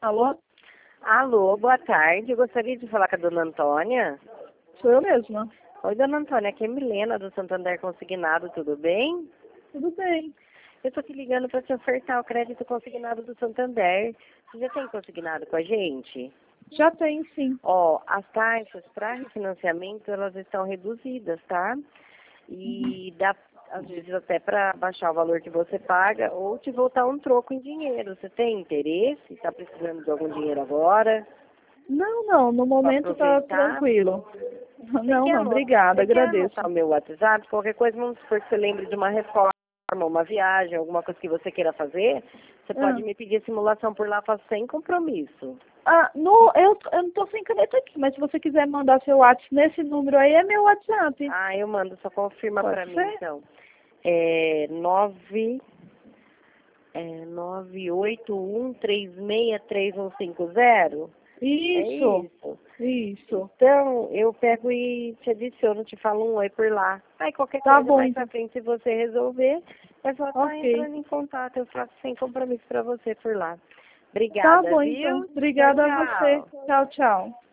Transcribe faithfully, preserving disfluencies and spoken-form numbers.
Alô? Alô, boa tarde. Eu gostaria de falar com a dona Antônia. Sou eu mesma. Oi, dona Antônia, aqui é Milena do Santander Consignado, tudo bem? Tudo bem. Eu estou te ligando para te ofertar o crédito consignado do Santander. Você já tem consignado com a gente? Já tenho, sim. Ó, as taxas para refinanciamento, elas estão reduzidas, tá? E dá, às vezes, até para baixar o valor que você paga ou te voltar um troco em dinheiro. Você tem interesse? Está precisando de algum dinheiro agora? Não, não. No momento tá aproveitar? tranquilo. Você Não, quer não. anotar, Obrigada. você quer Agradeço. anotar o meu WhatsApp? Qualquer coisa, vamos supor que você lembre de uma reforma, uma viagem, alguma coisa que você queira fazer, você Ah. pode me pedir simulação por lá, faço sem compromisso. Ah, no, eu, eu não tô sem caneta aqui, mas se você quiser mandar seu WhatsApp nesse número aí, é meu WhatsApp. Ah, eu mando, só confirma Pode pra mim, ser? então. É nove, é nove oito um três seis três um cinco zero? É Isso. isso. Isso. Então, eu pego e te adiciono, te falo um oi por lá. Aí qualquer Tá coisa bom, mais então. pra frente, se você resolver, é só estar Ok. entrando em contato. Eu faço sem compromisso pra você por lá. Tá Obrigada, bom, viu? então. Tchau, Obrigada a você. tchau. Tchau, tchau.